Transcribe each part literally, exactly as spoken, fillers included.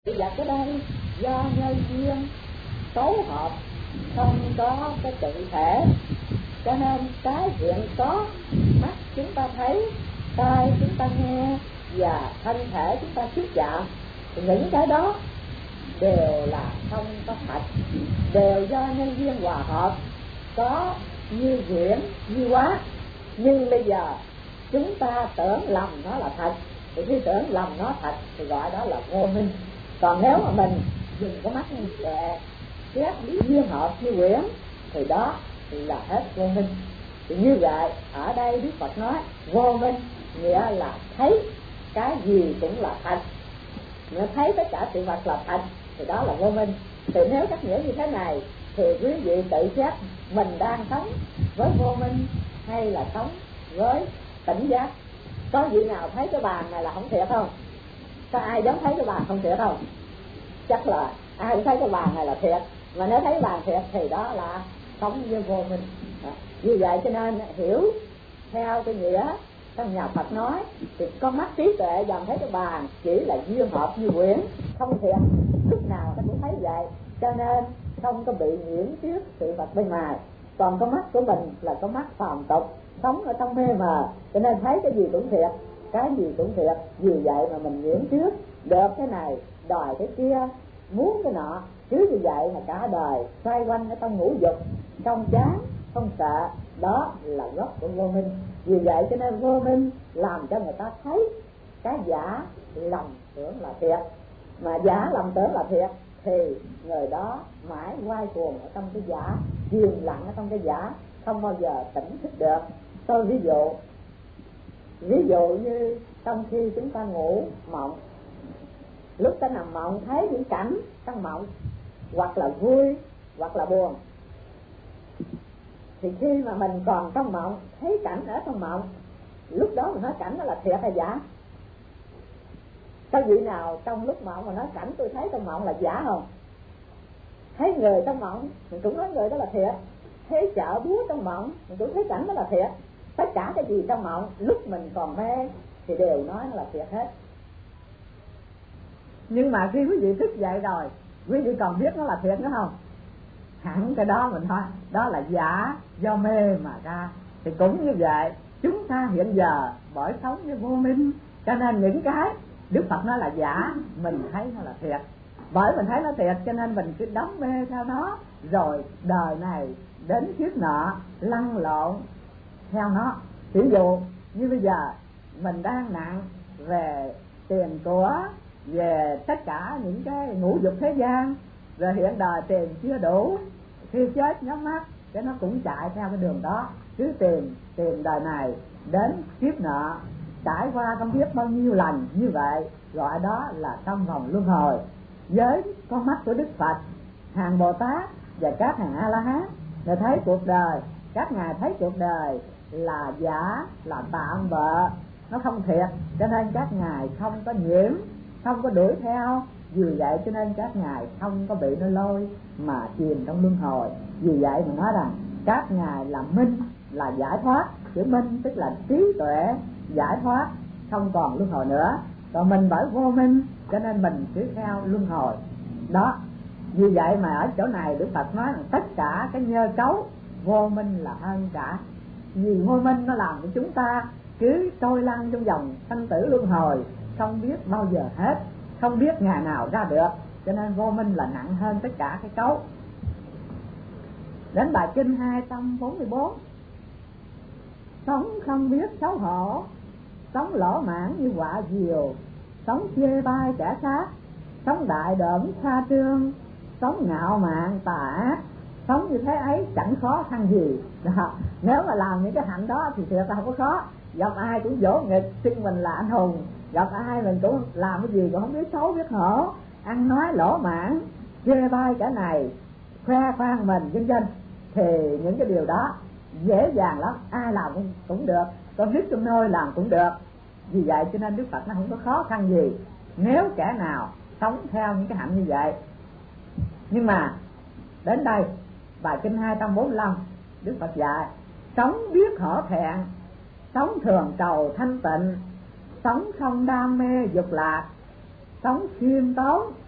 vật ở đây do nhân duyên cấu hợp, không có cái tự thể, cho nên cái hiện có mắt chúng ta thấy, tai chúng ta nghe và thân thể chúng ta xúc chạm, những cái đó đều là không có thật, đều do nhân duyên hòa hợp, có như diễn như hóa. Nhưng bây giờ chúng ta tưởng lầm nó là thật, thì khi tưởng lầm nó thật thì gọi đó là vô minh. Còn nếu mà mình dùng cái mắt như vậy, xét lý duyên hợp như quyển, thì đó là hết vô minh. Thì như vậy ở đây Đức Phật nói vô minh nghĩa là thấy cái gì cũng là thật, nếu thấy tất cả sự vật là thật thì đó là vô minh. Thì nếu cách nghĩa như thế này thì quý vị tự xét mình đang sống với vô minh hay là sống với tỉnh giác. Có vị nào thấy cái bàn này là không thiệt không? Có ai dám thấy cái bàn không thiệt không? Chắc là ai cũng thấy cái bàn này là thiệt. Mà nếu thấy bàn thiệt thì đó là sống với vô minh. À, như vậy cho nên hiểu theo cái nghĩa trong nhà Phật nói thì con mắt trí tuệ dòm thấy cái bàn chỉ là duyên hợp như quyển, không thiệt, lúc nào ta cũng thấy vậy, cho nên không có bị nhiễm trước sự vật bên ngoài. Còn con mắt của mình là con mắt phàm tục, sống ở trong mê mờ, cho nên thấy cái gì cũng thiệt, cái gì cũng thiệt. Vì vậy mà mình nhiễm trước, được cái này đòi cái kia, muốn cái nọ, cứ như vậy mà cả đời xoay quanh ở trong ngũ dục, trong chán, không sợ. Đó là gốc của vô minh. Vì vậy cho nên vô minh làm cho người ta thấy cái giả lầm tưởng là thiệt, mà giả lầm tưởng là thiệt thì người đó mãi quay cuồng ở trong cái giả, chìm lặng ở trong cái giả, không bao giờ tỉnh thức được. Tôi ví dụ ví dụ như trong khi chúng ta ngủ mộng, lúc ta nằm mộng thấy những cảnh trong mộng hoặc là vui hoặc là buồn, thì khi mà mình còn trong mộng thấy cảnh ở trong mộng, lúc đó mình nói cảnh đó là thiệt hay giả? Có vị nào trong lúc mộng mà nói cảnh tôi thấy trong mộng là giả không? Thấy người trong mộng mình cũng nói người đó là thiệt, thấy chợ búa trong mộng mình cũng thấy cảnh đó là thiệt. Tất cả cái gì trong mộng lúc mình còn mê thì đều nói nó là thiệt hết. Nhưng mà khi quý vị thức dậy rồi, quý vị còn biết nó là thiệt nữa không? Hẳn cái đó mình thôi, đó là giả do mê mà ra. Thì cũng như vậy, chúng ta hiện giờ bởi sống với vô minh, cho nên những cái Đức Phật nói là giả, mình thấy nó là thiệt. Bởi mình thấy nó thiệt cho nên mình cứ đắm mê theo nó, rồi đời này đến kiếp nọ lăn lộn theo nó. Ví dụ như bây giờ mình đang nặng về tiền của, về tất cả những cái ngũ dục thế gian, rồi hiện đời tiền chưa đủ, khi chết nhắm mắt cái nó cũng chạy theo cái đường đó, cứ tìm tìm đời này đến kiếp nọ, trải qua không biết bao nhiêu lần như vậy, gọi đó là trong vòng luân hồi. Với con mắt của Đức Phật, hàng Bồ Tát và các hàng A La Hán, người thấy cuộc đời, các ngài thấy cuộc đời là giả, là tạm bợ, nó không thiệt, cho nên các ngài không có nhiễm, không có đuổi theo. Vì vậy cho nên các ngài không có bị nó lôi mà chìm trong luân hồi. Vì vậy mà nói rằng các ngài là minh, là giải thoát. Chữ minh tức là trí tuệ giải thoát, không còn luân hồi nữa. Còn mình bởi vô minh cho nên mình cứ theo luân hồi đó. Vì vậy mà ở chỗ này Đức Phật nói rằng tất cả cái nhơ cấu vô minh là hơn cả. Vì vô minh nó làm cho chúng ta cứ trôi lăn trong vòng sanh tử luân hồi, không biết bao giờ hết, không biết ngày nào ra được. Cho nên vô minh là nặng hơn tất cả cái cấu. Đến bài kinh hai trăm bốn mươi bốn, sống không biết xấu hổ, sống lỗ mãn như quả diều, sống chê bai kẻ khác, sống đại đỡm khoa trương, sống ngạo mạn tà ác, sống như thế ấy chẳng khó khăn gì. Đó. Nếu mà làm những cái hạnh đó thì thiệt là không có khó. Gặp ai cũng vỗ nghịch xưng mình là anh hùng, gặp ai mình cũng làm cái gì cũng không biết xấu biết hổ, ăn nói lỗ mãn, chê bai cả này, khoe khoang mình vân vân, thì những cái điều đó dễ dàng lắm, ai làm cũng, cũng được, con nít trong nơi làm cũng được. Vì vậy cho nên Đức Phật nó không có khó khăn gì nếu kẻ nào sống theo những cái hạnh như vậy. Nhưng mà đến đây bài kinh hai trăm bốn mươi lăm, Đức Phật dạy sống biết hổ thẹn, sống thường cầu thanh tịnh, sống không đam mê dục lạc, sống khiêm tốn,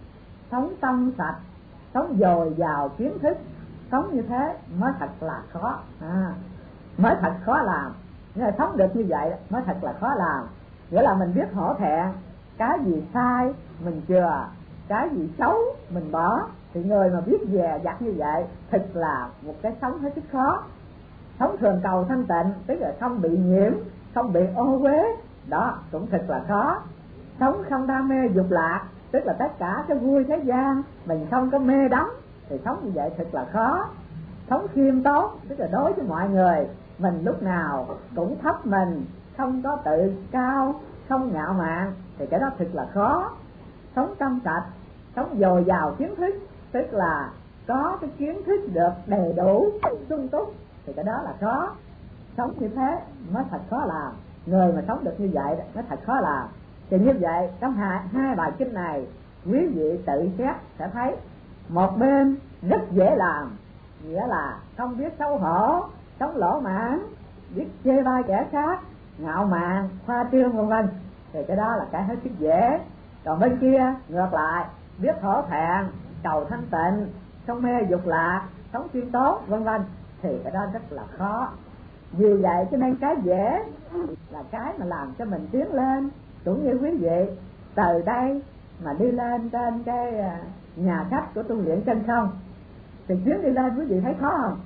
sống trong sạch, sống dồi dào kiến thức. Sống như thế mới thật là khó, à, mới thật khó làm. Nên sống được như vậy mới thật là khó làm. Nghĩa là mình biết hổ thẹn, cái gì sai mình chừa, cái gì xấu mình bỏ. Thì người mà biết dè dặt như vậy thật là một cái sống hết sức khó. Sống thường cầu thanh tịnh, tức là không bị nhiễm, không bị ô uế, đó cũng thật là khó. Sống không đam mê dục lạc, tức là tất cả cái vui thế gian mình không có mê đắm, thì sống như vậy thật là khó. Sống khiêm tốn, tức là đối với mọi người mình lúc nào cũng thấp mình, không có tự cao, không ngạo mạn, thì cái đó thật là khó. Sống trong sạch, sống dồi dào kiến thức, tức là có cái kiến thức được đầy đủ, sung túc, thì cái đó là khó. Sống như thế mới thật khó làm. Người mà sống được như vậy mới thật khó làm. Thì như vậy trong hai, hai bài kinh này, quý vị tự xét sẽ thấy một bên rất dễ làm, nghĩa là không biết xấu hổ, sống lỗ mãn, biết chê bai kẻ khác, ngạo mạn, khoa trương vân vân, thì cái đó là cái hết sức dễ. Còn bên kia ngược lại, biết hổ thẹn, cầu thanh tịnh, không mê dục lạc, sống khiêm tốn vân vân, thì cái đó rất là khó. Vì vậy cho nên cái dễ là cái mà làm cho mình tiến lên. Cũng như quý vị từ đây mà đi lên trên cái nhà khách của tu luyện trên không, thì chuyến đi lên quý vị thấy khó không?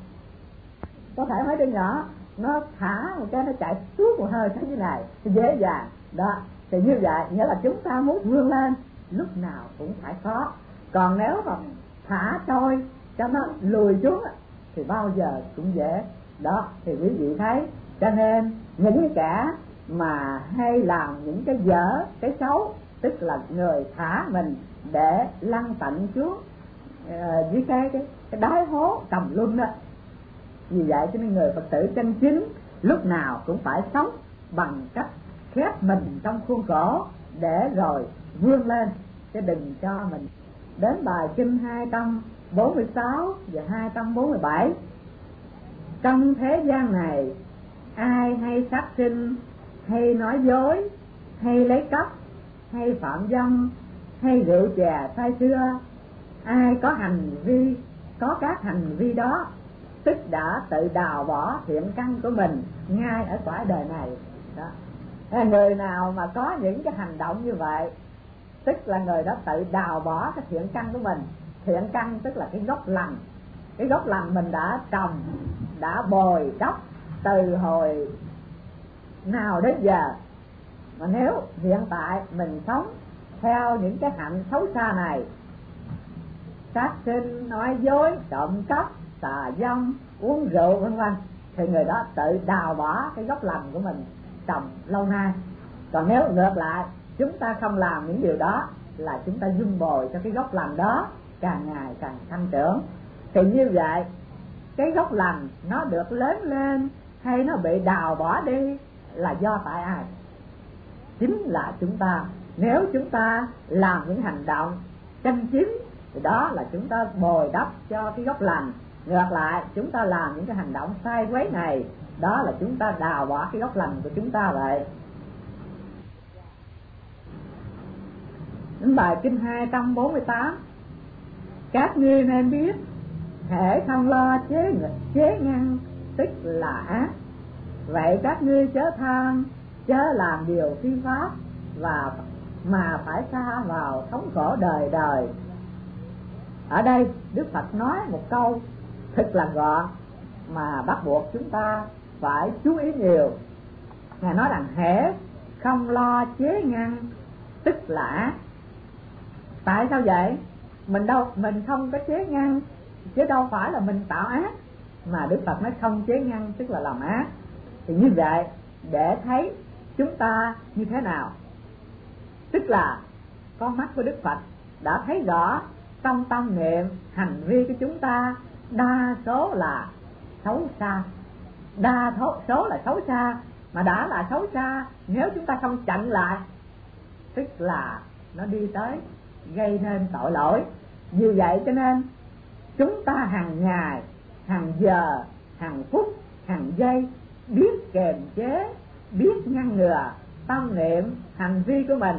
Có thể mấy đứa nhỏ nó thả một cái nó chạy suốt một hơi thế như này thì dễ dàng đó. Thì như vậy nghĩa là chúng ta muốn vươn lên lúc nào cũng phải khó. Còn nếu mà thả trôi cho nó lùi xuống thì bao giờ cũng dễ đó. Thì quý vị thấy, cho nên những kẻ mà hay làm những cái dở, cái xấu, tức là người thả mình để lăn tận xuống uh, dưới cái, cái, cái đáy hố tầm luân đó. Vì vậy cho nên người Phật tử chân chính lúc nào cũng phải sống bằng cách khép mình trong khuôn khổ để rồi vươn lên, chứ đừng cho mình. Đến bài kinh hai trăm bốn mươi sáu và hai trăm bốn mươi bảy. Trong thế gian này, ai hay sát sinh, hay nói dối, hay lấy cắp, hay phạm dâm, hay rượu chè say sưa, ai có hành vi, có các hành vi đó, tức đã tự đào bỏ thiện căn của mình ngay ở cõi đời này đó. Người nào mà có những cái hành động như vậy, tức là người đó tự đào bỏ cái thiện căn của mình. Thiện căn tức là cái gốc lành. Cái gốc lành mình đã trồng, đã bồi đắp từ hồi nào đến giờ. Mà nếu hiện tại mình sống theo những cái hạnh xấu xa này, sát sinh, nói dối, trộm cắp, tà dâm, uống rượu vân vân, thì người đó tự đào bỏ cái gốc lành của mình trồng lâu nay. Còn nếu ngược lại chúng ta không làm những điều đó, là chúng ta dung bồi cho cái gốc lành đó càng ngày càng tăng trưởng. Thì như vậy cái gốc lành nó được lớn lên hay nó bị đào bỏ đi là do tại ai? Chính là chúng ta. Nếu chúng ta làm những hành động chân chính thì đó là chúng ta bồi đắp cho cái gốc lành. Ngược lại chúng ta làm những cái hành động sai quấy này, đó là chúng ta đào bỏ cái gốc lành của chúng ta vậy. Đến bài kinh hai trăm bốn mươi tám. Các ngươi nên biết, hễ không lo chế chế ngăn tức là ác. Vậy các ngươi chớ tham, chớ làm điều phi pháp, và mà phải xa vào thống khổ đời đời. Ở đây Đức Phật nói một câu thật là gọn mà bắt buộc chúng ta phải chú ý nhiều. Ngài nói rằng hễ không lo chế ngăn tức là ác. Tại sao vậy? Mình đâu mình không có chế ngăn, chứ đâu phải là mình tạo ác. Mà Đức Phật nói không chế ngăn tức là làm ác. Thì như vậy để thấy chúng ta như thế nào, tức là con mắt của Đức Phật đã thấy rõ trong tâm niệm hành vi của chúng ta đa số là xấu xa. Đa số là xấu xa, mà đã là xấu xa, nếu chúng ta không chặn lại tức là nó đi tới gây nên tội lỗi. Vì vậy cho nên chúng ta hàng ngày, hàng giờ, hàng phút, hàng giây biết kiềm chế, biết ngăn ngừa tâm niệm hành vi của mình,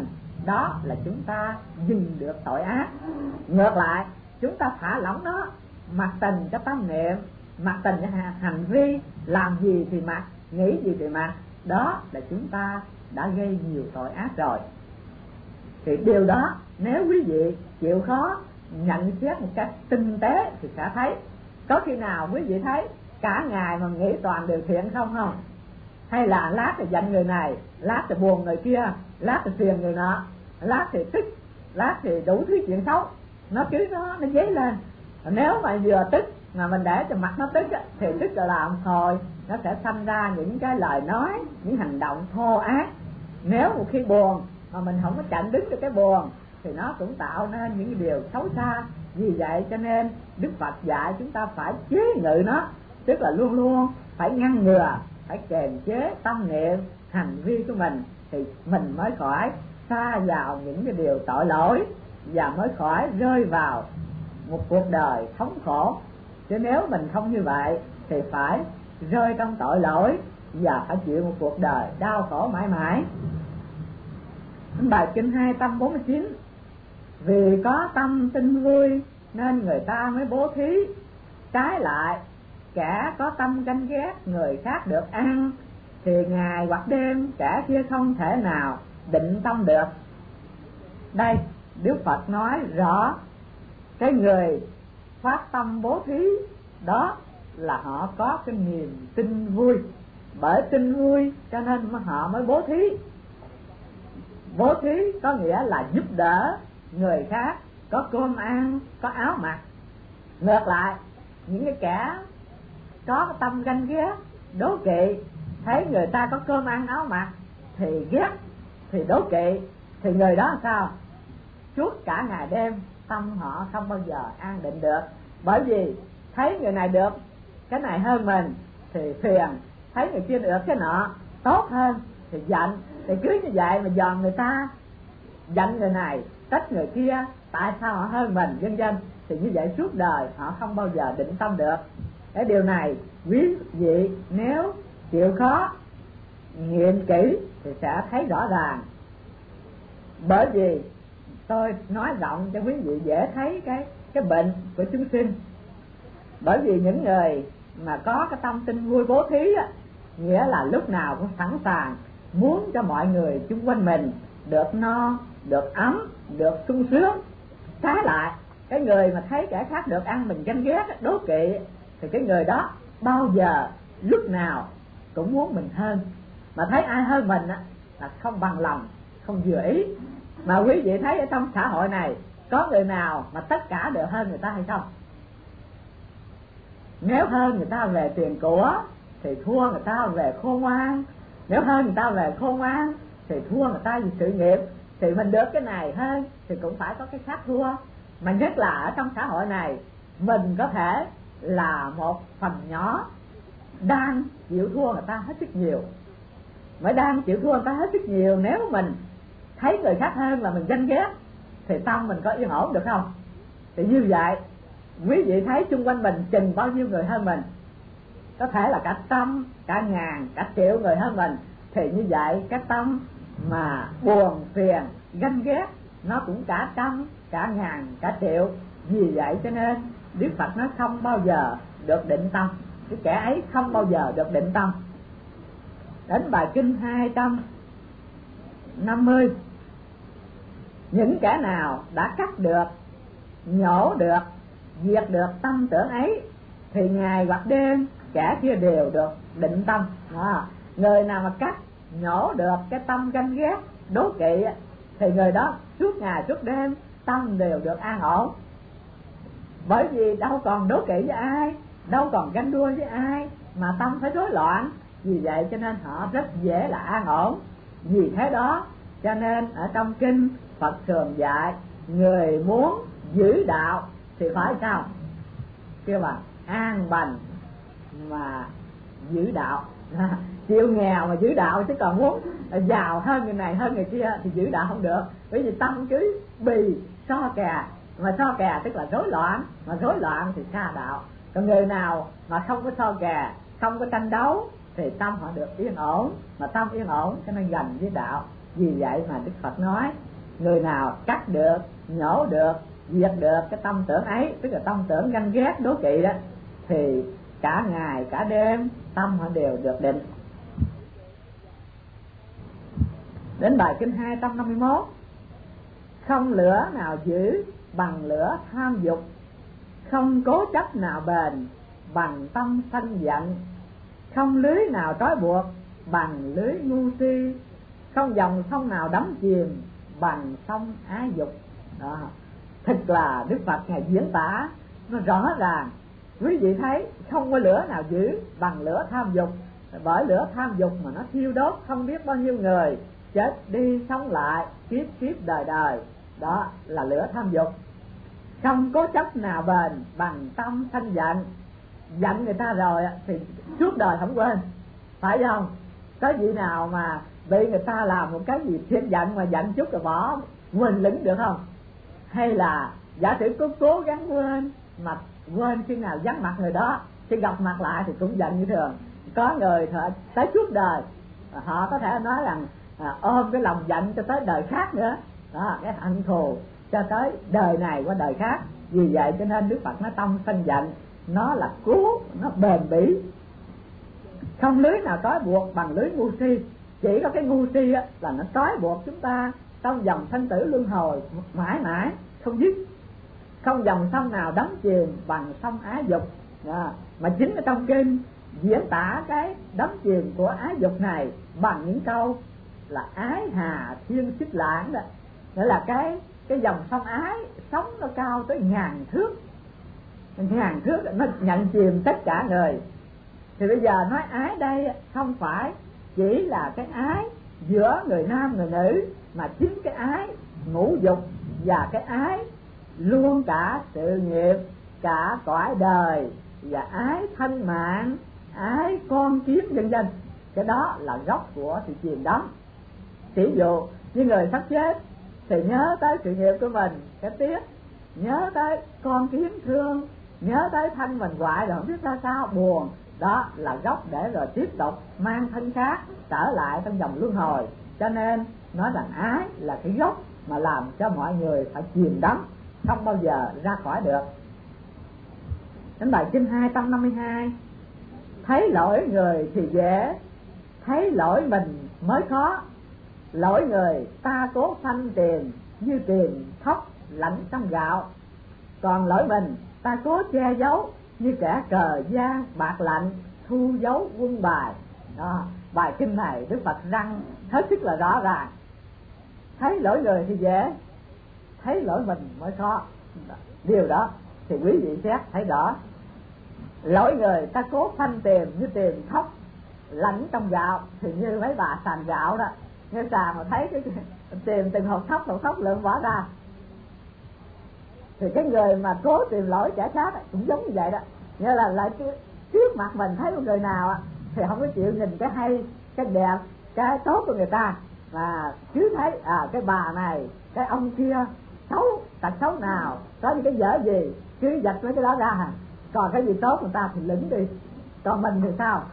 đó là chúng ta dừng được tội ác. Ngược lại, chúng ta thả lỏng nó, mặc tình cái tâm niệm, mặc tình cái hành vi, làm gì thì mặc, nghĩ gì thì mặc, đó là chúng ta đã gây nhiều tội ác rồi. Thì điều đó nếu quý vị chịu khó nhận xét một cách tinh tế thì sẽ thấy. Có khi nào quý vị thấy cả ngày mà nghĩ toàn điều thiện không không? Hay là lát thì giận người này, lát thì buồn người kia, lát thì phiền người nọ, lát thì tức, lát thì đủ thứ chuyện xấu, nó cứ nó nó dấy lên. Nếu mà vừa tức mà mình để cho mặt nó tức thì tức là làm thôi, nó sẽ sanh ra những cái lời nói, những hành động thô ác. Nếu một khi buồn mà mình không có chặn đứng được cái buồn thì nó cũng tạo nên những điều xấu xa. Vì vậy cho nên Đức Phật dạy chúng ta phải chế ngự nó, tức là luôn luôn phải ngăn ngừa, phải kiềm chế tâm niệm, hành vi của mình, thì mình mới khỏi xa vào những cái điều tội lỗi và mới khỏi rơi vào một cuộc đời thống khổ. Chứ nếu mình không như vậy thì phải rơi trong tội lỗi và phải chịu một cuộc đời đau khổ mãi mãi. Bài kinh hai trăm bốn mươi chín: vì có tâm tin vui nên người ta mới bố thí, trái lại kẻ có tâm ganh ghét người khác được ăn thì ngày hoặc đêm kẻ kia không thể nào định tâm được. Đây Đức Phật nói rõ cái người phát tâm bố thí đó là họ có cái niềm tin vui. Bởi tin vui cho nên họ mới bố thí. Bố thí có nghĩa là giúp đỡ người khác có cơm ăn, có áo mặc. Ngược lại, những cái kẻ có cái tâm ganh ghét, đố kỵ, thấy người ta có cơm ăn áo mặc thì ghét, thì đố kỵ, thì người đó sao? Suốt cả ngày đêm tâm họ không bao giờ an định được. Bởi vì thấy người này được cái này hơn mình thì phiền, thấy người kia được cái nọ tốt hơn thì giận. Thì cứ như vậy mà dòm người ta, giận người này, trách người kia, tại sao họ hơn mình, vân vân. Thì như vậy suốt đời họ không bao giờ định tâm được. Cái điều này quý vị nếu chịu khó nghiệm kỹ thì sẽ thấy rõ ràng. Bởi vì tôi nói rộng cho quý vị dễ thấy cái cái bệnh của chúng sinh. Bởi vì những người mà có cái tâm tin vui bố thí á, nghĩa là lúc nào cũng sẵn sàng muốn cho mọi người xung quanh mình được no, được ấm, được sung sướng. Trái lại cái người mà thấy kẻ khác được ăn mình ganh ghét, đố kỵ, thì cái người đó bao giờ lúc nào cũng muốn mình hơn. Mà thấy ai hơn mình á là không bằng lòng, không vừa ý. Mà quý vị thấy ở trong xã hội này có người nào mà tất cả đều hơn người ta hay không? Nếu hơn người ta về tiền của thì thua người ta về khôn ngoan. Nếu hơn người ta về khôn ngoan thì thua người ta về sự nghiệp. Thì mình được cái này hơn thì cũng phải có cái khác thua. Mà nhất là ở trong xã hội này, mình có thể là một phần nhỏ đang chịu thua người ta hết sức nhiều. Mới đang chịu thua người ta hết sức nhiều. Nếu mình thấy người khác hơn là mình ganh ghét thì tâm mình có yên ổn được không? Thì như vậy quý vị thấy xung quanh mình chừng bao nhiêu người hơn mình, có thể là cả trăm, cả ngàn, cả triệu người hơn mình, thì như vậy cái tâm mà buồn, phiền, ganh ghét nó cũng cả trăm, cả ngàn, cả triệu. Vì vậy cho nên Đức Phật nói không bao giờ được định tâm. Cái kẻ ấy không bao giờ được định tâm. Đến bài kinh hai trăm năm mươi: những kẻ nào đã cắt được, nhổ được, diệt được tâm tưởng ấy thì ngày hoặc đêm kẻ kia đều được định tâm. À, người nào mà cắt, nhổ được cái tâm ganh ghét, đố kỵ thì người đó suốt ngày suốt đêm tâm đều được an ổn. Bởi vì đâu còn đố kỵ với ai, đâu còn ganh đua với ai mà tâm phải rối loạn. Vì vậy cho nên họ rất dễ là an ổn. Vì thế đó cho nên ở trong kinh Phật thường dạy người muốn giữ đạo thì phải sao? Kêu bằng an bành mà giữ đạo. Chịu nghèo mà giữ đạo, chứ còn muốn giàu hơn người này hơn người kia thì giữ đạo không được. Bởi vì tâm cứ bì so kè, mà so kè tức là rối loạn, mà rối loạn thì xa đạo. Còn người nào mà không có so kè, không có tranh đấu thì tâm họ được yên ổn, mà tâm yên ổn cho nên gần với đạo. Vì vậy mà Đức Phật nói người nào cắt được, nhổ được, diệt được cái tâm tưởng ấy, tức là tâm tưởng ganh ghét đố kỵ đó, thì cả ngày cả đêm tâm họ đều được định. Đến bài kinh hai trăm năm mươi mốt: không lửa nào giữ bằng lửa tham dục, không cố chấp nào bền bằng tâm sân giận, không lưới nào trói buộc bằng lưới ngu si, không dòng sông nào đắm chìm bằng sông ái dục. Đó, thật là Đức Phật ngài diễn tả nó rõ ràng. Quý vị thấy không có lửa nào giữ bằng lửa tham dục, bởi lửa tham dục mà nó thiêu đốt không biết bao nhiêu người, chết đi sống lại, kiếp kiếp đời đời. Đó là lửa tham dục. Không cố chấp nào bền bằng tâm sân giận. Giận người ta rồi thì suốt đời không quên, phải không? Có vị nào mà bị người ta làm một cái gì thiên giận mà giận chút rồi bỏ quên lĩnh được không? Hay là giả sử có cố gắng quên mà quên khi nào vắng mặt người đó, khi gặp mặt lại thì cũng giận như thường. Có người thợ tới suốt đời, họ có thể nói rằng à, ôm cái lòng giận cho tới đời khác nữa. Đó, cái hận thù cho tới đời này qua đời khác. Vì vậy cho nên Đức Phật nói tâm sân giận nó là cố, nó bền bỉ. Không lưới nào trói buộc bằng lưới ngu si. Chỉ có cái ngu si á, là nó trói buộc chúng ta trong dòng sanh tử luân hồi mãi mãi không dứt. Không dòng sông nào đắm chìm bằng sông ái dục. Đó. Mà chính ở trong kinh diễn tả cái đắm chìm của ái dục này bằng những câu là ái hà thiên xích lãng đó. Nghĩa là cái cái dòng sông ái sóng nó cao tới ngàn thước, ngàn thước nó nhận chìm tất cả người. Thì bây giờ nói ái đây không phải chỉ là cái ái giữa người nam người nữ, mà chính cái ái ngũ dục và cái ái luôn cả sự nghiệp, cả cõi đời, và ái thân mạng, ái con kiến vân vân. Cái đó là gốc của sự chìm đắm. Ví dụ như người sắp chết thì nhớ tới sự nghiệp của mình cái tiếc, nhớ tới con kiến thương, nhớ tới thân mình hoại rồi không biết ra sao, buồn. Đó là gốc để rồi tiếp tục mang thân khác trở lại trong dòng luân hồi. Cho nên nói rằng ái là cái gốc mà làm cho mọi người phải chìm đắm, không bao giờ ra khỏi được. Đến bài kinh hai trăm năm mươi hai: thấy lỗi người thì dễ, thấy lỗi mình mới khó. Lỗi người ta cố phanh tiền như tiền thóc lạnh trong gạo, còn lỗi mình ta cố che giấu như kẻ cờ gian bạc lạnh thu giấu quân bài. Đó, bài kinh này Đức Phật răng hết sức là rõ ràng. Thấy lỗi người thì dễ, thấy lỗi mình mới khó. Điều đó thì quý vị xét thấy rõ. Lỗi người ta cố phanh tiền như tiền thóc lạnh trong gạo, thì như mấy bà sàn gạo đó, như sàn mà thấy cái tìm từng hột thóc hột thóc lượng bỏ ra, thì cái người mà cố tìm lỗi kẻ khác cũng giống như vậy đó. Nghĩa là lại trước mặt mình thấy một người nào thì không có chịu nhìn cái hay, cái đẹp, cái tốt của người ta, mà cứ thấy à cái bà này, cái ông kia xấu, tật xấu nào, có những cái dở gì, cứ giật mấy cái đó ra. Còn cái gì tốt người ta thì lĩnh đi, còn mình thì sao?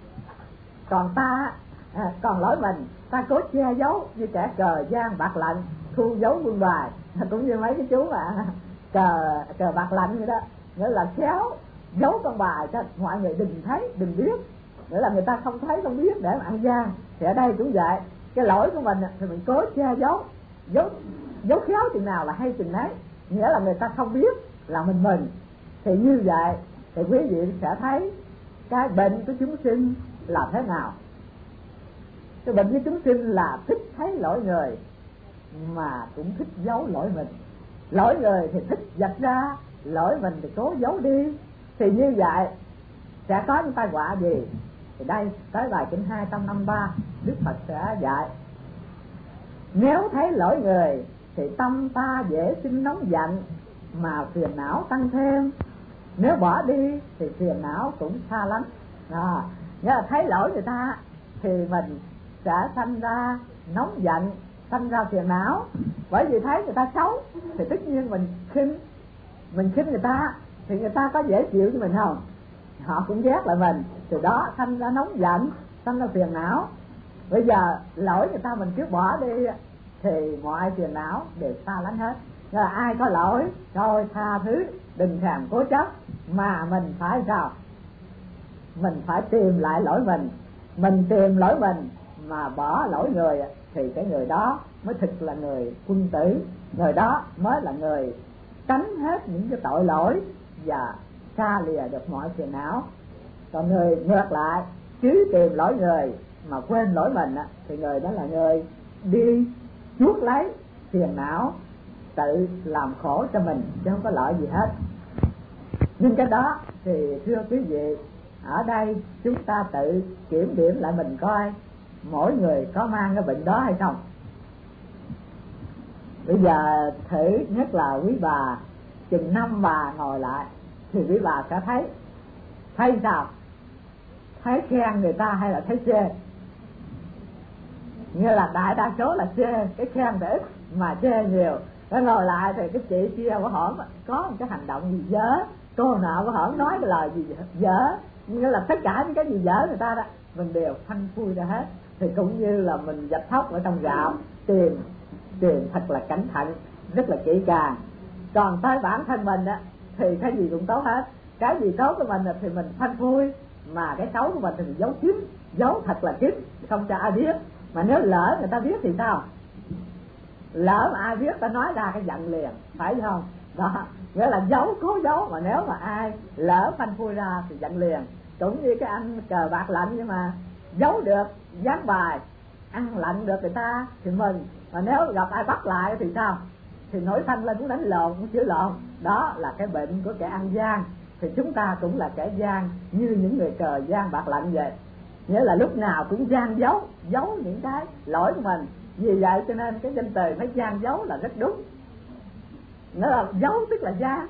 Còn ta à, còn lỗi mình ta cố che giấu như kẻ cờ gian bạc lạnh thu giấu quân bài. Cũng như mấy cái chú mà cờ cờ bạc lạnh vậy đó, nghĩa là khéo giấu con bài cho mọi người đừng thấy đừng biết, nghĩa là người ta không thấy không biết để mà ăn gian. Thì ở đây cũng vậy, cái lỗi của mình thì mình cố che giấu, giấu giấu khéo chừng nào là hay chừng đấy, nghĩa là người ta không biết là mình mình. Thì như vậy thì quý vị sẽ thấy cái bệnh của chúng sinh là thế nào. Cái bệnh của chúng sinh là thích thấy lỗi người mà cũng thích giấu lỗi mình. Lỗi người thì thích giật ra, lỗi mình thì cố giấu đi. Thì như vậy sẽ có những tai họa gì? Thì đây tới bài kinh hai trăm năm mươi ba Đức Phật sẽ dạy: nếu thấy lỗi người thì tâm ta dễ sinh nóng giận mà phiền não tăng thêm, nếu bỏ đi thì phiền não cũng xa lắm. Đó, nghĩa là thấy lỗi người ta thì mình sẽ sanh ra nóng giận, sanh ra phiền não. Bởi vì thấy người ta xấu thì tất nhiên mình khinh, mình khinh người ta thì người ta có dễ chịu với mình không? Họ cũng ghét lại mình, từ đó sanh ra nóng giận, sanh ra phiền não. Bây giờ lỗi người ta mình cứ bỏ đi thì mọi phiền não đều xa lánh hết. Là ai có lỗi thôi tha thứ, đừng thèm cố chấp, mà mình phải sao? Mình phải tìm lại lỗi mình. Mình tìm lỗi mình mà bỏ lỗi người thì cái người đó mới thực là người quân tử. Người đó mới là người tránh hết những cái tội lỗi và xa lìa được mọi phiền não. Còn người ngược lại cứ tìm lỗi người mà quên lỗi mình thì người đó là người đi chuốc lấy phiền não, tự làm khổ cho mình chứ không có lợi gì hết. Nhưng cái đó thì thưa quý vị, ở đây chúng ta tự kiểm điểm lại mình coi mỗi người có mang cái bệnh đó hay không. Bây giờ thử nhất là quý bà, chừng năm bà ngồi lại thì quý bà sẽ thấy thấy sao? Thấy khen người ta hay là thấy chê? Như là đại đa số là chê, cái khen thì ít mà chê nhiều. Nó ngồi lại thì cái chị kia của họ có một cái hành động gì dở, cô nọ của họ nói cái lời gì dở, như là tất cả những cái gì dở người ta đó mình đều phanh phui ra hết. Thì cũng như là mình dập thóc ở trong gạo, tìm tìm thật là cẩn thận, rất là kỹ càng. Còn tới bản thân mình á thì cái gì cũng tốt hết. Cái gì tốt của mình thì mình phanh phui, mà cái xấu của mình thì mình giấu kín, giấu thật là kín, không cho ai biết. Mà nếu lỡ người ta biết thì sao? Lỡ mà ai biết ta nói ra cái giận liền, phải không? Đó, nghĩa là giấu, cố giấu. Mà nếu mà ai lỡ phanh phui ra thì giận liền. Cũng như cái anh cờ bạc lạnh, nhưng mà giấu được, dán bài, ăn lạnh được người ta thì mừng. Mà nếu gặp ai bắt lại thì sao? Thì nổi thanh lên cũng đánh lộn, cũng chửi lộn. Đó là cái bệnh của kẻ ăn gian. Thì chúng ta cũng là kẻ gian như những người cờ gian bạc lạnh vậy. Nghĩa là lúc nào cũng gian giấu, giấu những cái lỗi của mình. Vì vậy cho nên cái danh từ phải gian giấu là rất đúng. Nghĩa là giấu tức là gian.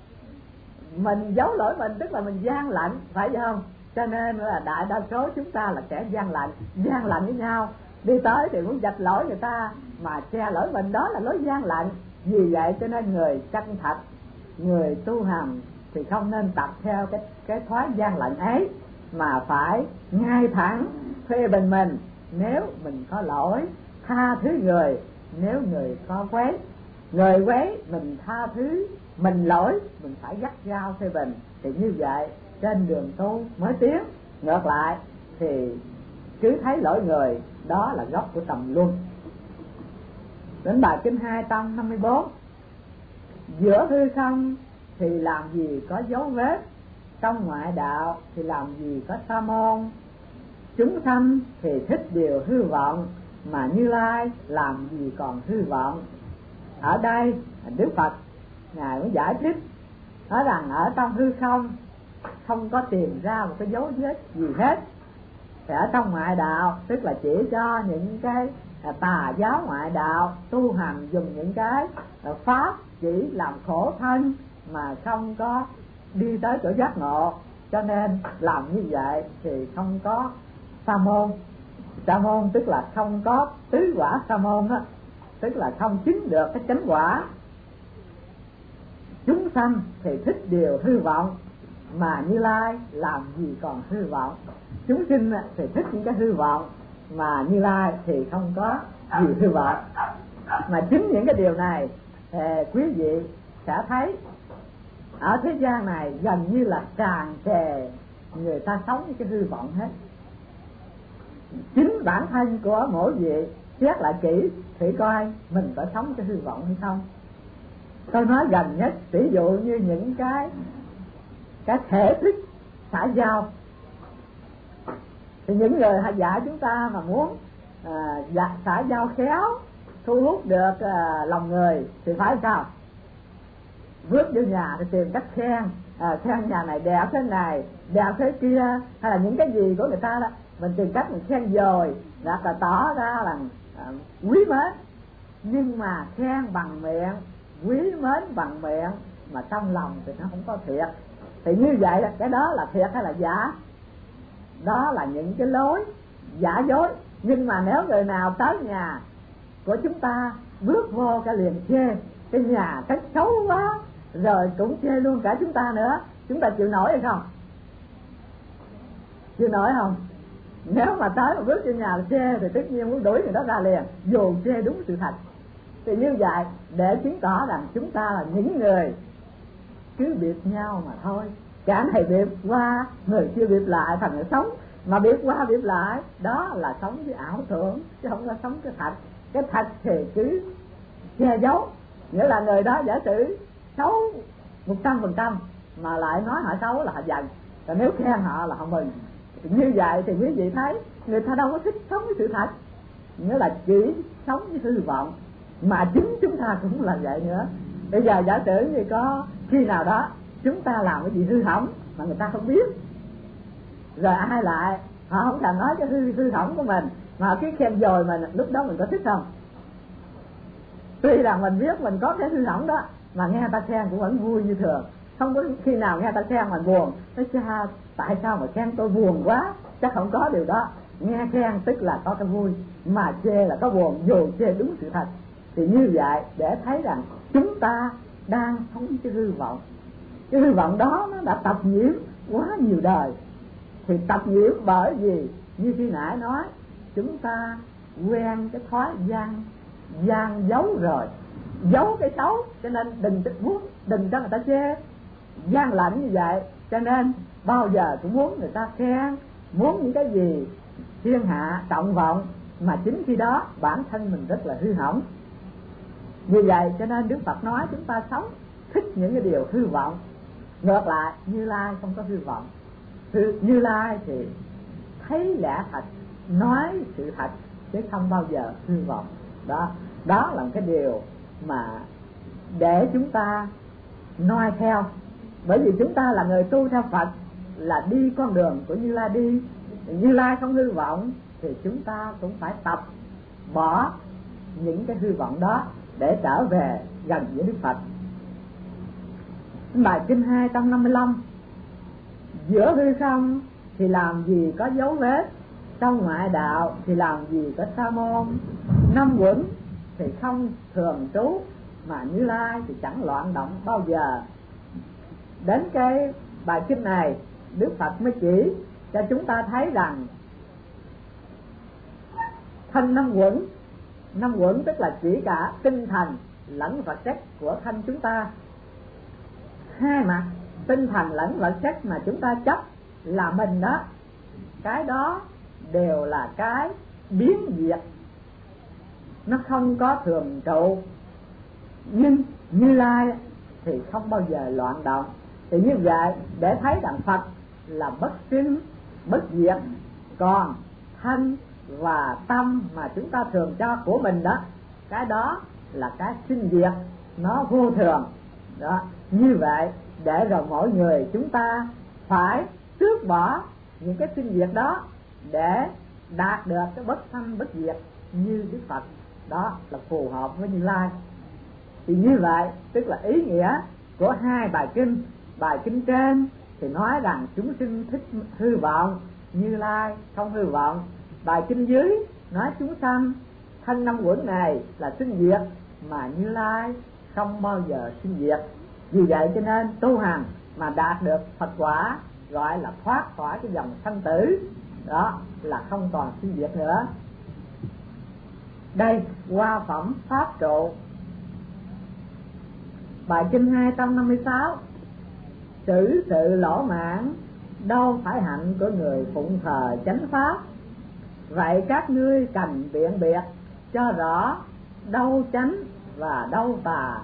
Mình giấu lỗi mình tức là mình gian lạnh, phải không? Cho nên là đại đa số chúng ta là kẻ gian lạnh, gian lạnh với nhau. Đi tới thì muốn dạch lỗi người ta mà che lỗi mình, đó là lối gian lạnh. Vì vậy cho nên người chân thật, người tu hành thì không nên tập theo cái cái thói gian lạnh ấy, mà phải ngay thẳng phê bình mình nếu mình có lỗi, tha thứ người nếu người có quấy. Người quấy mình tha thứ, mình lỗi mình phải gắt gao phê bình. Thì như vậy trên đường tu mới tiến. Ngược lại thì cứ thấy lỗi người, đó là gốc của tầm luân. Đến bài kinh hai trăm năm mươi bốn: giữa hư không thì làm gì có dấu vết, trong ngoại đạo thì làm gì có sa môn. Chúng sanh thì thích điều hư vọng, mà Như Lai làm gì còn hư vọng. Ở đây Đức Phật Ngài mới giải thích, nói rằng ở trong hư không không có tìm ra một cái dấu vết gì hết. Thì ở trong ngoại đạo tức là chỉ cho những cái tà giáo ngoại đạo tu hành dùng những cái pháp chỉ làm khổ thân mà không có đi tới chỗ giác ngộ. Cho nên làm như vậy thì không có sa môn. Sa môn tức là không có tứ quả sa môn á, tức là không chứng được cái chánh quả. Chúng sanh thì thích điều hư vọng, mà Như Lai làm gì còn hư vọng. Chúng sinh thì thích những cái hư vọng, mà Như Lai thì không có gì hư vọng. Mà chính những cái điều này thì quý vị sẽ thấy ở thế gian này gần như là tràn trề người ta sống với cái hư vọng hết. Chính bản thân của mỗi vị xét lại kỹ thử coi mình có sống cái hư vọng hay không. Tôi nói gần nhất, ví dụ như những cái cái thể thức xã giao, thì những người dạy chúng ta mà muốn à, dạ, xã giao khéo, thu hút được à, lòng người thì phải sao? Bước vô nhà thì tìm cách khen, à, khen nhà này đẹp thế này, đẹp thế kia, hay là những cái gì của người ta đó, mình tìm cách mình khen rồi, là tỏ ra là à, quý mến. Nhưng mà khen bằng miệng, quý mến bằng miệng, mà trong lòng thì nó không có thiệt. Thì như vậy cái đó là thiệt hay là giả? Đó là những cái lối giả dối. Nhưng mà nếu người nào tới nhà của chúng ta bước vô cái liền chê cái nhà cái xấu quá, rồi cũng chê luôn cả chúng ta nữa, chúng ta chịu nổi hay không? Chịu nổi không? Nếu mà tới một bước trên nhà là chê thì tất nhiên muốn đuổi người đó ra liền, dù chê đúng sự thật. Thì như vậy để chứng tỏ rằng chúng ta là những người cứ biệt nhau mà thôi. Cả này biệt qua, người kia biệt lại thành người sống. Mà biệt qua biệt lại, đó là sống với ảo tưởng, chứ không có sống cái thật. Cái thật thì cứ che giấu. Nghĩa là người đó giả sử xấu một trăm phần trăm mà lại nói họ xấu là họ giận, và nếu khen họ là họ mừng. Như vậy thì quý vị thấy người ta đâu có thích sống với sự thật, nghĩa là chỉ sống với hư vọng. Mà chính chúng ta cũng là vậy nữa. Bây giờ giả sử như có khi nào đó chúng ta làm cái gì hư hỏng mà người ta không biết, rồi ai lại họ không thèm nói cái hư hư hỏng của mình, mà cái khen dồi mình, lúc đó mình có thích không? Tuy rằng mình biết mình có cái hư hỏng đó, mà nghe ta khen cũng vẫn vui như thường. Không có khi nào nghe ta khen mình buồn. Nói cha, tại sao mà khen tôi buồn quá? Chắc không có điều đó. Nghe khen tức là có cái vui, mà chê là có buồn, dù chê đúng sự thật. Thì như vậy để thấy rằng chúng ta đang sống cái hư vọng. Cái hư vọng đó nó đã tập nhiễm quá nhiều đời. Thì tập nhiễm bởi vì như khi nãy nói, chúng ta quen cái thói gian gian giấu rồi, giấu cái xấu, cho nên đừng muốn đừng cho người ta chê. Gian lận như vậy, cho nên bao giờ cũng muốn người ta khen, muốn những cái gì thiên hạ trọng vọng, mà chính khi đó bản thân mình rất là hư hỏng. Vì vậy cho nên Đức Phật nói chúng ta sống thích những cái điều hư vọng. Ngược lại Như Lai không có hư vọng. Như Lai thì thấy lẽ thật, nói sự thật, chứ không bao giờ hư vọng. Đó, đó là cái điều mà để chúng ta noi theo. Bởi vì chúng ta là người tu theo Phật, là đi con đường của Như Lai đi. Như Lai không hư vọng thì chúng ta cũng phải tập bỏ những cái hư vọng đó để trở về gần với Đức Phật. Bài kinh hai trăm năm mươi lăm: giữa hư không thì làm gì có dấu vết, trong ngoại đạo thì làm gì có sa môn. Năm uẩn thì không thường trú, mà Như Lai thì chẳng loạn động bao giờ. Đến cái bài kinh này Đức Phật mới chỉ cho chúng ta thấy rằng thân năm uẩn, năm uẩn tức là chỉ cả tinh thần lẫn vật chất của thân chúng ta. Hai mặt tinh thần lẫn vật chất mà chúng ta chấp là mình đó, cái đó đều là cái biến diệt, nó không có thường trụ. Nhưng Như Lai thì không bao giờ loạn động. Thì như vậy để thấy rằng Phật là bất sinh bất diệt, còn thân và tâm mà chúng ta thường cho của mình đó, cái đó là cái sinh diệt, nó vô thường đó. Như vậy để rồi mỗi người chúng ta phải tước bỏ những cái sinh diệt đó để đạt được cái bất sanh bất diệt như Đức Phật. Đó là phù hợp với Như Lai. Thì như vậy tức là ý nghĩa của hai bài kinh. Bài kinh trên thì nói rằng chúng sinh thích hư vọng, Như Lai không hư vọng. Bài kinh dưới nói chúng sanh thân năm uẩn này là sinh diệt, mà Như Lai không bao giờ sinh diệt. Vì vậy cho nên tu hành mà đạt được Phật quả gọi là thoát khỏi cái dòng sanh tử, đó là không còn sinh diệt nữa. Đây qua phẩm pháp trụ. Bài kinh hai trăm năm mươi sáu: xử sự lỗ mãn, đâu phải hạnh của người phụng thờ chánh pháp. Vậy các ngươi cần biện biệt cho rõ, đâu chánh và đâu tà.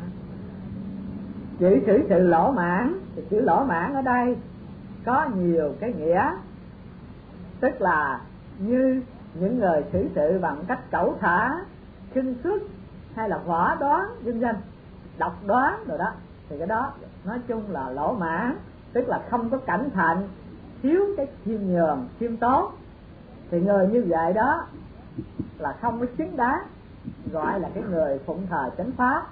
Chữ xử sự lỗ mãn thì chữ lỗ mãn ở đây có nhiều cái nghĩa, tức là như những người xử sự bằng cách cẩu thả, khinh suất hay là võ đoán vân vân, độc đoán rồi đó, thì cái đó nói chung là lỗ mãn, tức là không có cẩn thận, thiếu cái khiêm nhường khiêm tốn. Thì người như vậy đó là không có xứng đáng gọi là cái người phụng thờ chánh pháp.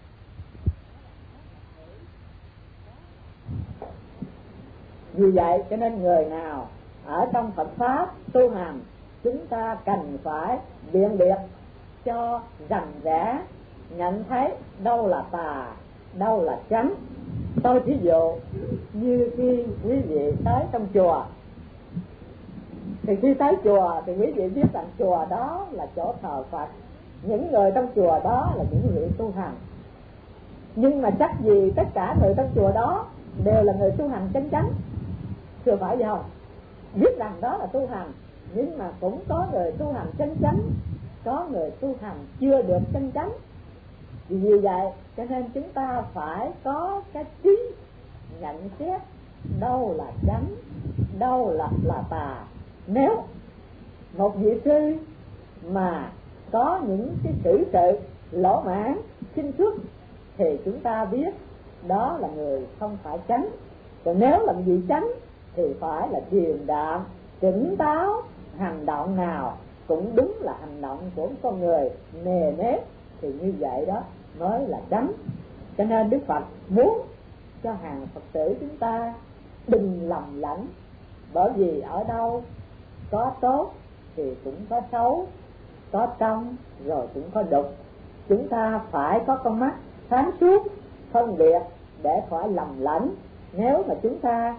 Vì vậy cho nên người nào ở trong Phật pháp tu hành, chúng ta cần phải biện biệt cho rành rẽ, nhận thấy đâu là tà, đâu là chánh. Tôi thí dụ như khi quý vị tới trong chùa, Thì khi tới chùa thì quý vị biết rằng chùa đó là chỗ thờ Phật, những người trong chùa đó là những vị tu hành. Nhưng mà chắc gì tất cả người trong chùa đó đều là người tu hành chân chánh, chưa phải không? Biết rằng đó là tu hành, nhưng mà cũng có người tu hành chân chánh, có người tu hành chưa được chân chánh. Vì vậy cho nên chúng ta phải có cái trí nhận xét đâu là chánh, đâu là là tà. Nếu một vị sư mà có những cái xử sự lỗ mãn khinh suất thì chúng ta biết đó là người không phải chánh. Còn nếu là vị chánh thì phải là điềm đạm, tỉnh táo, hành động nào cũng đúng là hành động của con người, nề nếp, thì như vậy đó mới là chánh. Cho nên Đức Phật muốn cho hàng Phật tử chúng ta đừng lầm lẫn, bởi vì ở đâu có tốt thì cũng có xấu, có trong rồi cũng có đục. Chúng ta phải có con mắt sáng suốt phân biệt để khỏi lầm lẫn. Nếu mà chúng ta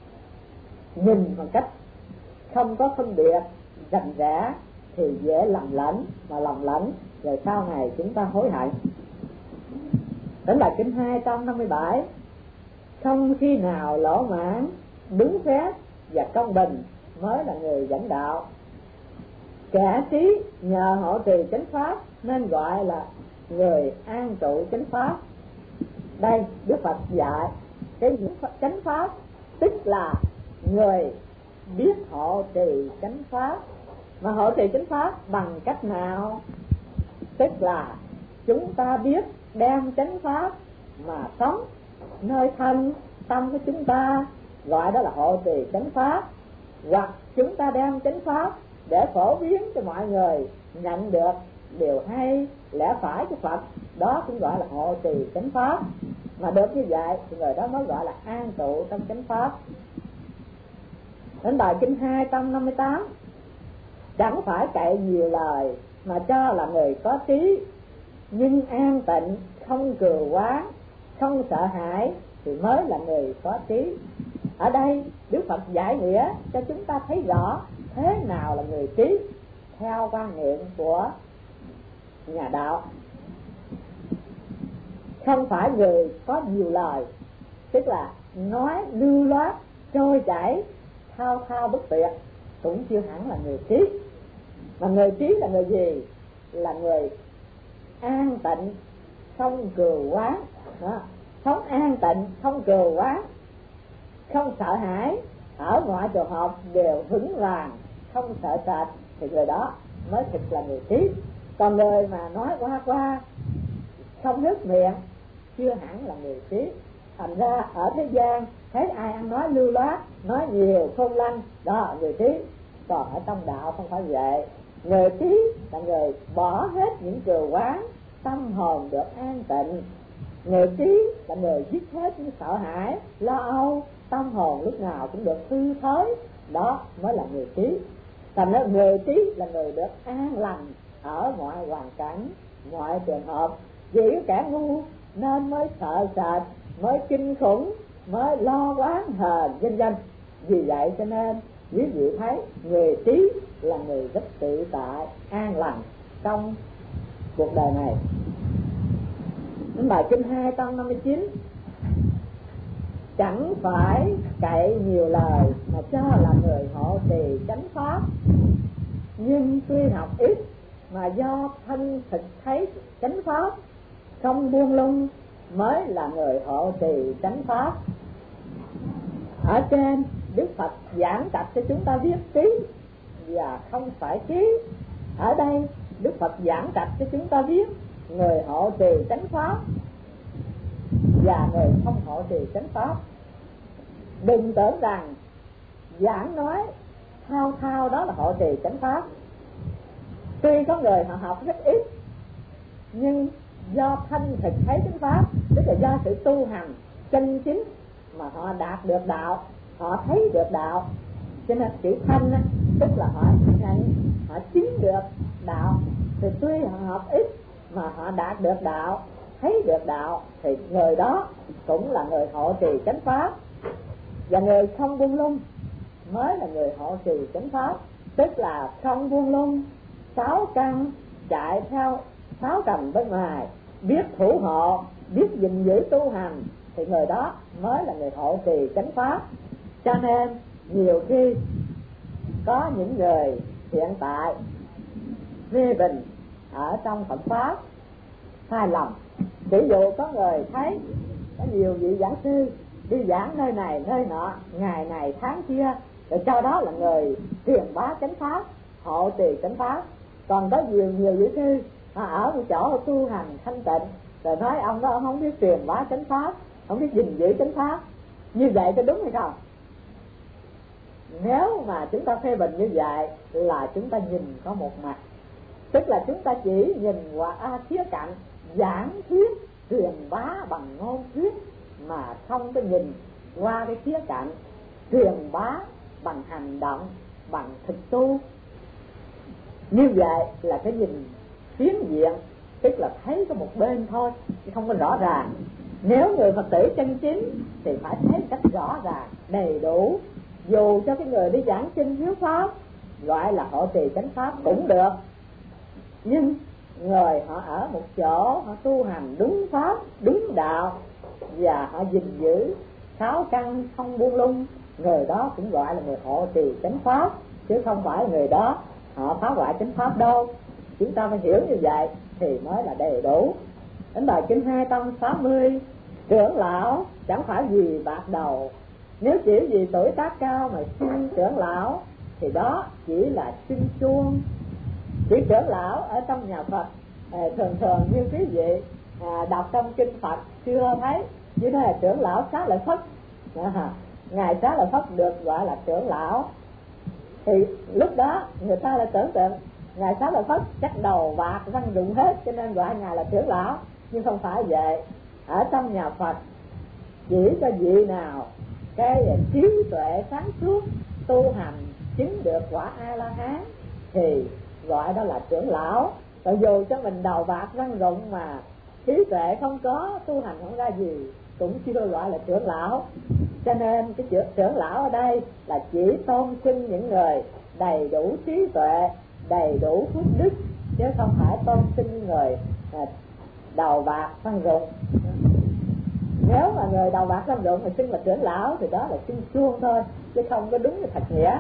nhìn một cách không có phân biệt rành rẽ thì dễ lầm lẫn, mà lầm lẫn rồi sau này chúng ta hối hận. Đến bài kinh hai trăm năm mươi bảy: không khi nào lỗ mãn, đúng phép và công bình mới là người dẫn đạo. Kẻ trí nhờ hộ trì chánh pháp nên gọi là người an trụ chánh pháp. Đây Đức Phật dạy cái chánh pháp tức là người biết hộ trì chánh pháp. Mà hộ trì chánh pháp bằng cách nào? Tức là chúng ta biết đem chánh pháp mà sống nơi thân tâm của chúng ta, gọi đó là hộ trì chánh pháp. Hoặc chúng ta đem chánh pháp để phổ biến cho mọi người nhận được điều hay lẽ phải của Phật, đó cũng gọi là hộ trì chánh pháp. Mà được như vậy thì người đó mới gọi là an trụ trong chánh pháp. Đến bài kinh hai trăm năm mươi tám: chẳng phải cậy nhiều lời mà cho là người có trí, nhưng an tịnh không cừu quá, không sợ hãi thì mới là người có trí. Ở đây Đức Phật giải nghĩa cho chúng ta thấy rõ thế nào là người trí theo quan niệm của nhà đạo. Không phải người có nhiều lời, tức là nói lưu loát trôi chảy thao thao bất tuyệt, cũng chưa hẳn là người trí. Mà người trí là người gì? Là người an tịnh không cừu quá. Đó. Sống an tịnh không cừu quá, không sợ hãi, ở mọi trường hợp đều vững vàng, không sợ sệt, thì người đó mới thực là người trí. Còn người mà nói qua qua không nước miệng chưa hẳn là người trí. Thành ra ở thế gian thấy ai ăn nói lưu loát, nói nhiều khôn lanh, đó là người trí. Còn ở trong đạo không phải vậy. Người trí là người bỏ hết những cừu quán, tâm hồn được an tịnh. Người trí là người dứt hết những sợ hãi, lo âu, tâm hồn lúc nào cũng được thư thới, đó mới là người trí. Thành ra người trí là người được an lành ở mọi hoàn cảnh, mọi trường hợp. Chỉ kẻ ngu nên mới sợ sệt, mới kinh khủng, mới lo oán hờn vân vân. Vì vậy cho nên quý vị thấy người trí là người rất tự tại, an lành trong cuộc đời này. Đến bài kinh hai trăm năm mươi chín: chẳng phải cậy nhiều lời mà cho là người hộ trì chánh pháp, nhưng tuy học ít mà do thân thực thấy chánh pháp, không buông lung mới là người hộ trì chánh pháp. Ở trên Đức Phật giảng tập cho chúng ta biết trí và không phải trí. Ở đây Đức Phật giảng tập cho chúng ta biết người hộ trì chánh pháp và người không hộ trì chánh pháp. Đừng tưởng rằng giảng nói thao thao đó là hộ trì chánh pháp. Tuy có người họ học rất ít, nhưng do thân thực thấy chánh pháp, tức là do sự tu hành chân chính mà họ đạt được đạo, họ thấy được đạo. Cho nên chữ thanh á, tức là họ nhận, họ chứng được đạo. Thì tuy họ học ít mà họ đạt được đạo, thấy được đạo, thì người đó cũng là người hộ trì chánh pháp. Và người không buông lung mới là người hộ trì chánh pháp. tức là không buông lung, sáu căn chạy theo sáu trần bên ngoài, biết thủ hộ, biết gìn giữ tu hành, thì người đó mới là người hộ trì chánh pháp. Cho nên nhiều khi có những người hiện tại phê bình ở trong Phật pháp sai lầm. Ví dụ có người thấy có nhiều vị giảng sư đi giảng nơi này nơi nọ, ngày này tháng kia, rồi cho đó là người truyền bá chánh pháp, hộ trì chánh pháp. Còn có nhiều nhiều vị sư họ ở một chỗ tu hành thanh tịnh, rồi nói ông đó ông không biết truyền bá chánh pháp, không biết gìn giữ chánh pháp. Như vậy có đúng hay không? Nếu mà chúng ta phê bình như vậy là chúng ta nhìn có một mặt, tức là chúng ta chỉ nhìn qua khía cạnh giảng thuyết truyền bá bằng ngôn thuyết, mà không có nhìn qua cái khía cạnh truyền bá bằng hành động, bằng thực tu. Như vậy là cái nhìn phiến diện, tức là thấy có một bên thôi chứ không có rõ ràng. Nếu người Phật tử chân chính thì phải thấy cách rõ ràng, đầy đủ. Dù cho cái người đi giảng kinh hiếu pháp gọi là hộ trì chánh pháp cũng được, nhưng người họ ở một chỗ, họ tu hành đúng pháp, đúng đạo, và họ gìn giữ sáu căn không buông lung, người đó cũng gọi là người hộ trì chánh pháp, chứ không phải người đó họ phá hoại chánh pháp đâu. Chúng ta phải hiểu như vậy thì mới là đầy đủ. Đến bài kinh hai trăm sáu mươi, trưởng lão chẳng phải vì bạc đầu, nếu chỉ vì tuổi tác cao mà xin trưởng lão thì đó chỉ là xin chuông. Chỉ trưởng lão ở trong nhà Phật à, thường thường như quý vị à, đọc trong kinh Phật chưa thấy, như thế là trưởng lão Xá Lợi Phất. à, Ngài Xá Lợi Phất được gọi là trưởng lão, thì lúc đó người ta lại tưởng tượng Ngài Xá Lợi Phất chắc đầu bạc răng rụng hết cho nên gọi Ngài là trưởng lão. Nhưng không phải vậy. Ở trong nhà Phật chỉ cho vị nào cái trí tuệ sáng suốt tu hành chứng được quả A La Hán thì gọi đó là trưởng lão. Rồi dù cho mình đầu bạc răng rụng mà trí tuệ không có, tu hành không ra gì, cũng chưa gọi là trưởng lão. Cho nên cái chữ trưởng lão ở đây là chỉ tôn xưng những người đầy đủ trí tuệ, đầy đủ phước đức, chứ không phải tôn xưng những người đầu bạc răng rụng. Nếu mà người đầu bạc răng rụng mà xưng là trưởng lão thì đó là xưng chuông thôi, chứ không có đúng như thật nghĩa.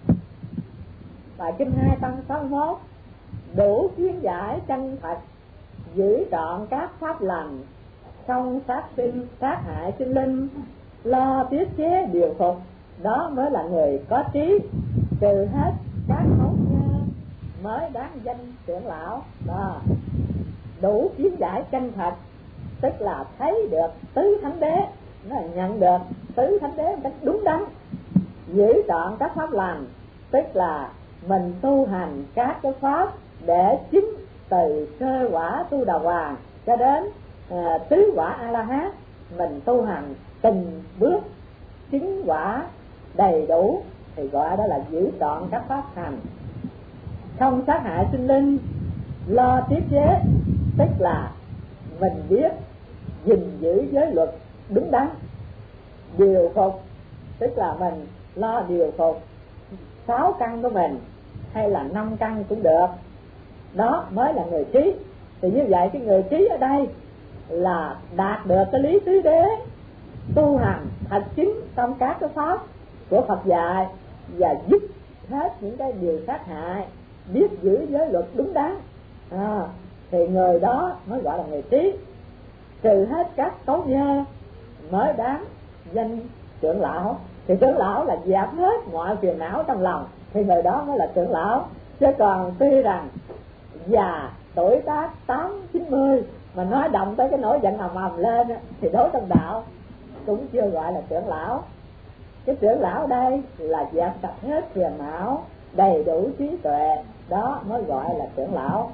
Bài kinh hai trăm sáu mươi mốt, đủ chuyên giải chân thật, giữ trọn các pháp lành, không sát sinh sát hại sinh linh, lo tiết chế điều phục, đó mới là người có trí, trừ hết các hấu nhơ mới đáng danh trưởng lão. Đó, đủ chuyên giải chân thật, tức là thấy được tứ thánh đế, nó là nhận được tứ thánh đế một cách đúng đắn. Giữ trọn các pháp lành, tức là mình tu hành các cái pháp để chứng từ sơ quả tu đà hoàng cho đến à, tứ quả A La Hán, mình tu hành từng bước chứng quả đầy đủ thì gọi đó là giữ trọn các pháp hành. Không sát hại sinh linh, lo tiết chế, tức là mình biết gìn giữ giới luật đúng đắn. Điều phục, tức là mình lo điều phục sáu căn của mình hay là năm căn cũng được, đó mới là người trí. Thì như vậy cái người trí ở đây là đạt được cái lý tứ đế, tu hành thật chứng trong các cái pháp của Phật dạy và dứt hết những cái điều sát hại, biết giữ giới luật đúng đắn, à, thì người đó mới gọi là người trí. Trừ hết các cấu nhơ mới đáng danh trưởng lão. Thì trưởng lão là dẹp hết mọi phiền não trong lòng thì người đó mới là trưởng lão. Chứ còn tuy rằng già tuổi tác tám chín mươi mà nói động tới cái nỗi giận ầm ầm lên thì đối trong đạo cũng chưa gọi là trưởng lão. Cái trưởng lão đây là dẹp sạch hết phiền não, đầy đủ trí tuệ, đó mới gọi là trưởng lão.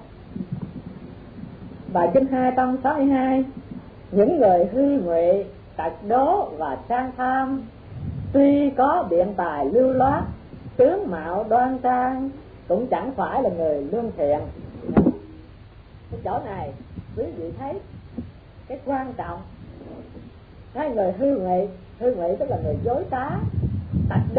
Bài kinh hai trăm sáu mươi hai, những người hư ngụy, tật đố và sang tham, tuy có biện tài lưu loát, tướng mạo đoan trang, cũng chẳng phải là người lương thiện. Cái chỗ này quý vị thấy cái quan trọng. Cái người hư ngụy, hư ngụy tức là người dối trá, tật đố,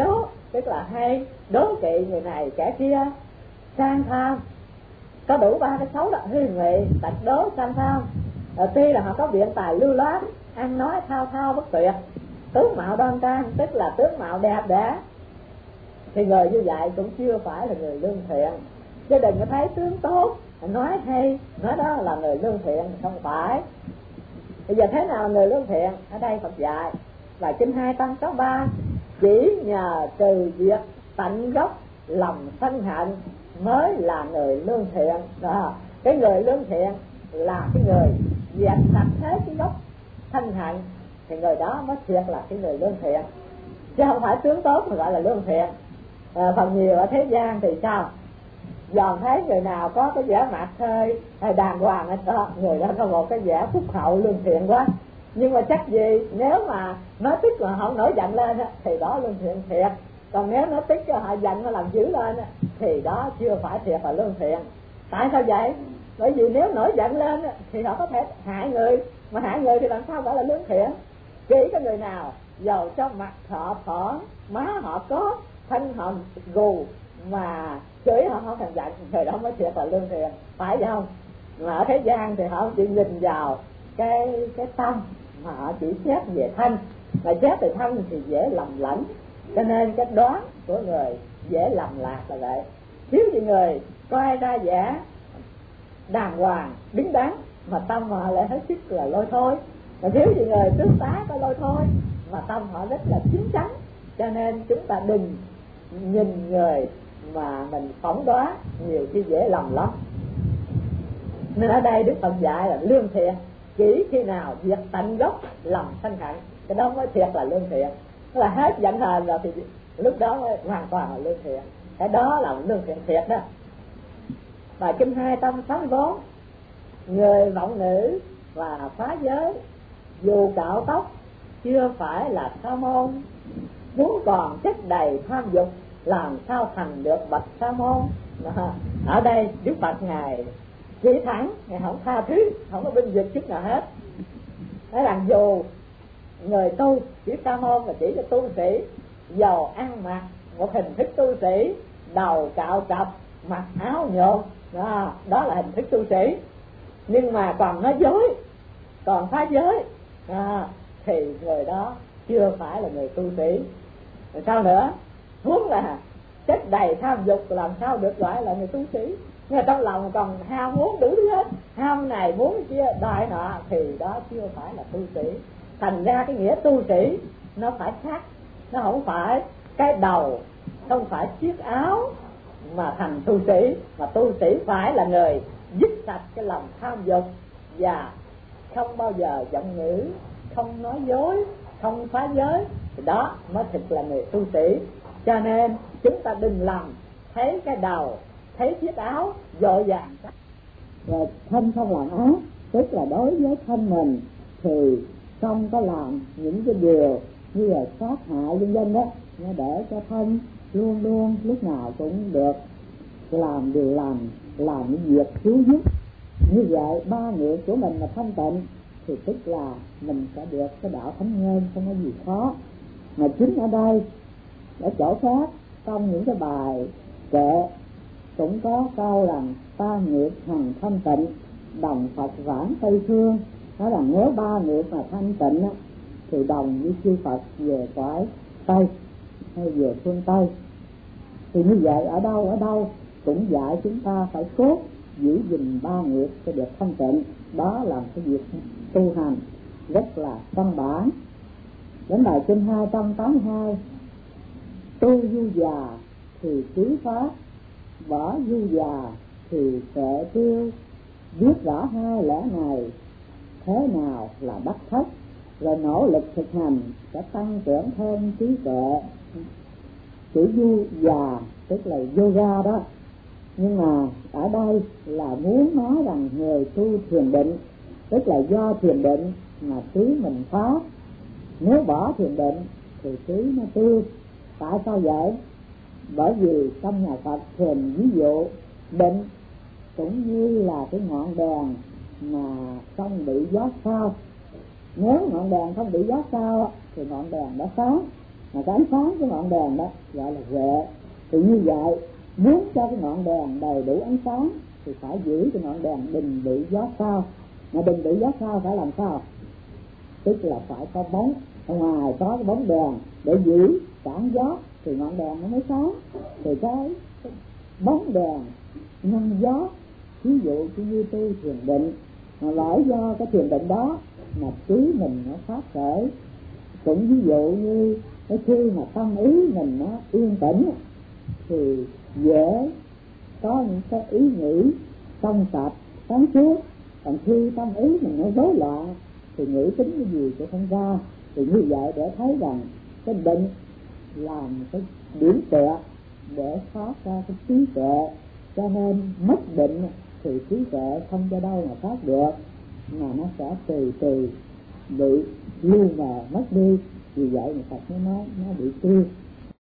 tức là hay đố kỵ người này kẻ kia, sang tham, có đủ ba cái xấu đó, hư nghị, tạch đố, sang tham. Rồi tuy là họ có biện tài lưu loát, ăn nói thao thao bất tuyệt, tướng mạo đoan trang, tức là tướng mạo đẹp đẽ, thì người như vậy cũng chưa phải là người lương thiện. Chứ đừng có thấy tướng tốt, nói hay, nói đó là người lương thiện, không phải. Bây giờ thế nào là người lương thiện? Ở đây Phật dạy và kinh hai tăng số ba, chỉ nhờ trừ diệt tận gốc lòng sân hận mới là người lương thiện. Đó, cái người lương thiện là cái người diệt sạch hết cái gốc sân hận, thì người đó mới thiệt là cái người lương thiện, chứ không phải tướng tốt mà gọi là lương thiện. À, phần nhiều ở thế gian thì sao? Dòm thấy người nào có cái vẻ mặt hơi đàng hoàng ấy, đó, người đó có một cái vẻ phúc hậu lương thiện quá. Nhưng mà chắc gì nếu mà nói tức mà họ nổi giận lên thì đó lương thiện thiệt. Còn nếu nói tức họ giận, họ làm dữ lên thì đó chưa phải thiệt là lương thiện. Tại sao vậy? Bởi vì nếu nổi giận lên thì họ có thể hại người, mà hại người thì làm sao gọi là lương thiện? Chỉ có người nào dầu trong mặt họ phở, má họ có, thân họ gù mà chửi họ không thèm giận, người đó mới thiệt là lương thiện, phải vậy không? Mà ở thế gian thì họ chỉ nhìn vào cái cái tâm, mà họ chỉ xét về thân, mà xét về thân thì dễ lầm lẫn, cho nên cái đoán của người dễ lầm lạc là vậy. Thiếu gì người coi ra vẻ đàng hoàng đứng đắn mà tâm họ lại hết sức là lôi thôi, mà thiếu gì người tướng tá có lôi thôi mà tâm họ rất là chín chắn. Cho nên chúng ta đừng nhìn người mà mình phỏng đoán, nhiều khi dễ lầm lắm. Nên ở đây Đức Phật dạy là lương thiện chỉ khi nào diệt tận gốc lòng sân hận, cái đó mới thiệt là lương thiện. Tức là hết giận hờn rồi thì lúc đó mới hoàn toàn là lương thiện. Cái đó là lương thiện thiệt đó. Và kinh hai trăm sáu mươi bốn, người vọng nữ và phá giới dù cạo tóc chưa phải là sa môn, muốn còn chất đầy tham dục làm sao thành được bậc sa môn. Ở đây Đức Phật ngài chỉ thẳng, ngài không tha thứ, không có binh vực chút nào hết. Nói rằng dù người tu chỉ sa môn mà chỉ cho tu sĩ, dầu ăn mặc một hình thức tu sĩ, đầu cạo trọc, mặc áo nhộn, đó, đó là hình thức tu sĩ. Nhưng mà còn nói dối, còn phá giới, đó, thì người đó chưa phải là người tu sĩ. Rồi sao nữa? Muốn là chất đầy tham dục làm sao được gọi là người tu sĩ? Nhưng trong lòng còn ham muốn đủ thứ hết, ham này muốn kia đòi nọ, thì đó chưa phải là tu sĩ. Thành ra cái nghĩa tu sĩ nó phải khác, nó không phải cái đầu, không phải chiếc áo mà thành tu sĩ, mà tu sĩ phải là người dứt sạch cái lòng tham dục và không bao giờ giọng ngữ, không nói dối, không phá giới, thì đó mới thực là người tu sĩ. Cho nên chúng ta đừng lầm thấy cái đầu, thấy chiếc áo vội vàng rồi thân không làm ác, tức là đối với thân mình thì không có làm những cái điều như là sát hại vân vân đó, nó để cho thân luôn luôn lúc nào cũng được làm điều làm làm những việc cứu giúp. Như vậy ba nghiệp của mình mà thanh tịnh thì tức là mình sẽ được cái đạo thánh nhân, không có gì khó. Mà chính ở đây ở chỗ khác trong những cái bài kệ cũng có câu rằng ba nghiệp hằng thanh tịnh, đồng Phật vãng Tây Phương. Nói là nếu ba nghiệp mà thanh tịnh thì đồng với chư Phật về cõi Tây hay về phương Tây. Thì như vậy ở đâu ở đâu cũng dạy chúng ta phải cốt giữ gìn ba nghiệp cho được thanh tịnh. Đó là cái việc tu hành rất là căn bản. Đến bài kinh hai trăm tám mươi hai, tu du già thì quý pháp, bỏ du già thì sẽ tiêu. Biết rõ hai lẽ này thế nào là đắc thất, rồi nỗ lực thực hành sẽ tăng trưởng thêm trí tuệ. Chữ du già tức là yoga đó, nhưng mà ở đây là muốn nói rằng người tu thiền định, tức là do thiền định mà trí mình phá. Nếu bỏ thiền định thì trí nó tiêu. Tại sao vậy? Bởi vì trong nhà Phật thường ví dụ định cũng như là cái ngọn đèn mà không bị gió sao. Nếu ngọn đèn không bị gió sao thì ngọn đèn đã sáng, mà cái ánh sáng của ngọn đèn đó gọi là huệ. Thì như vậy muốn cho cái ngọn đèn đầy đủ ánh sáng thì phải giữ cái ngọn đèn đừng bị gió sao. Mà đừng bị gió sao phải làm sao? Tức là phải có bóng, ở ngoài có cái bóng đèn để giữ cản gió thì ngọn đèn nó mới sáng. Thì cái, cái bóng đèn ngăn gió, ví dụ như tu thiền định, mà bởi do cái thiền định đó mà trí mình nó phát khởi. Cũng ví dụ như cái khi mà tâm ý mình nó yên tĩnh thì dễ có những cái ý nghĩ trong sạch sáng suốt. Còn khi tâm ý mình nó rối loạn thì nghĩ tính cái gì cũng không ra. Thì như vậy để thấy rằng cái định làm cái điểm tựa để phát ra cái trí tuệ. Cho nên mất định thì trí tuệ không cho đâu mà phát được, mà nó sẽ từ từ bị lưu mờ mất đi. Vì vậy mà Phật mới nói nó bị tiêu.